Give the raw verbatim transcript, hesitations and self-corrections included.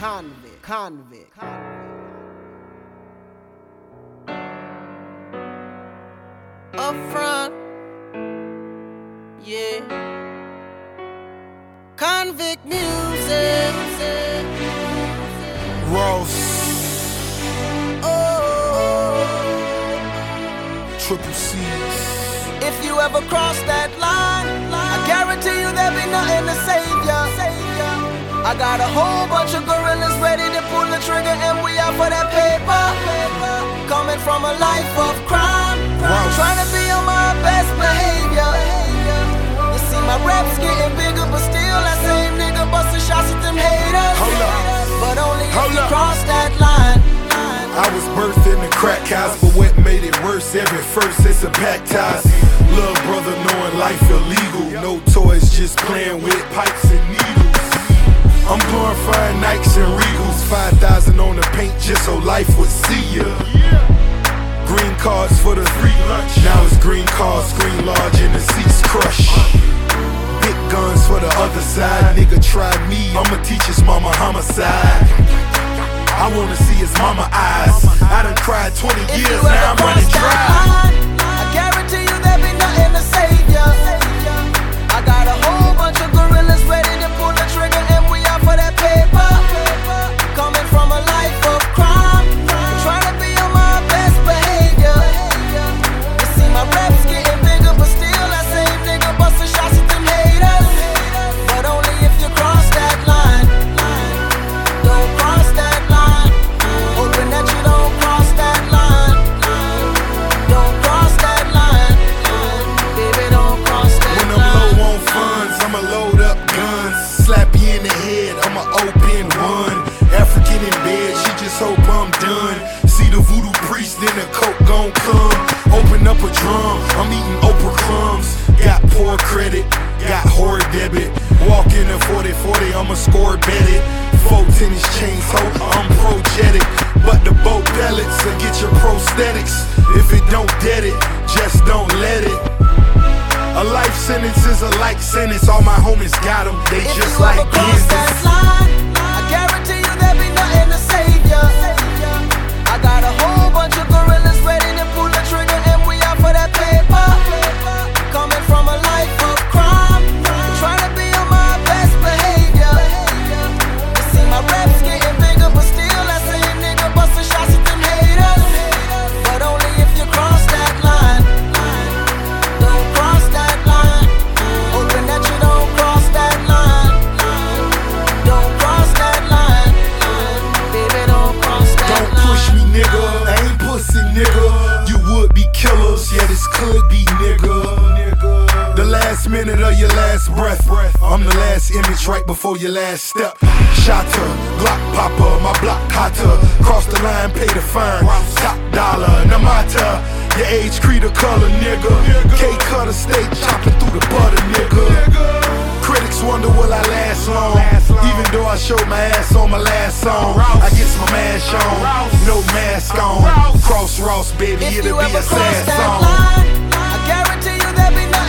convict, convict, convict. Up front, yeah. Convict music. Ross. Oh. Triple C's. If you ever cross that line, I guarantee you there'll be nothing to save ya. I got a whole bunch of gorillas ready to pull the trigger, and we out for that paper. Coming from a life of crime, trying to be on my best behavior. You see my raps getting bigger, but still that same nigga busting shots at them haters. Hold up. But only Hold if you up. cross that line. I was birthed in the crack house, but what made it worse? Every first it's a baptized. Little brother knowing life illegal. No toys, just playing with pipes and needles. I'm glorifying Nikes and Regals. Five thousand on the paint just so life would see ya. Green cards for the free lunch. Now it's green cards, green large, and the seats crush. Big guns for the other side. Nigga try me, I'ma teach his mama homicide. I wanna see his mama eyes. I done cried twenty If years, you now I'm ever running cross that dry. line, I guarantee you there'll be nothing to save ya. I got a whole bunch of gorillas ready to pull the trigger, and we out for that paper. Coming from a life of crime, trying to be on my best behavior. You see my raps getting bigger, but still that same nigga busting shots at them haters. But only if you cross that line. Don't cross that line. Hoping that you don't cross that line. Don't cross that line. Baby, don't cross that When I'm line. low on funds, I'ma load up guns. Slap you in the head, I'ma open one. African in bed, she just hope I'm done. See the voodoo priest, then the coke gon' come. Open up a drum, I'm eating Oprah crumbs. Got poor credit, got whore debit. Walk in a forty forty, I'ma score bet it. Four tennis chains, hope I'm projetic. But the boat pellets will get your prosthetics. If it don't dead it, just don't let it. A life sentence is a like sentence. All my homies got them, they If just you like ever cross that Kansas. line, I guarantee you there'll be nothing to save ya. I got a whole bunch of gorillas ready to pull the trigger, and we out for that paper. Coming from a life of crime, trying to be on my best behavior. You see my raps getting bigger, but still that same nigga busting shots at them haters. But only if you cross that line. Don't cross that line. Hoping that you don't cross that line. Don't cross that line. Baby, don't cross that Don't line. push me, nigga. I ain't pussy, nigga. You would be killers, yeah, this could be, nigga. The last minute of your last breath. I'm the last image right before your last step. Shotter, Glock popper, my block hotter. Cross the line, pay the fine. Top dollar, Namata. Your age, creed, or color, nigga. K-cutter, stay chopping through the butter, nigga. Critics wonder will I last long. Even though I showed my ass on my last song, I get my mash on, no mask on. Cross Ross, baby, If it'll you be ever a cross sad that song. line, I guarantee you there'll be nothing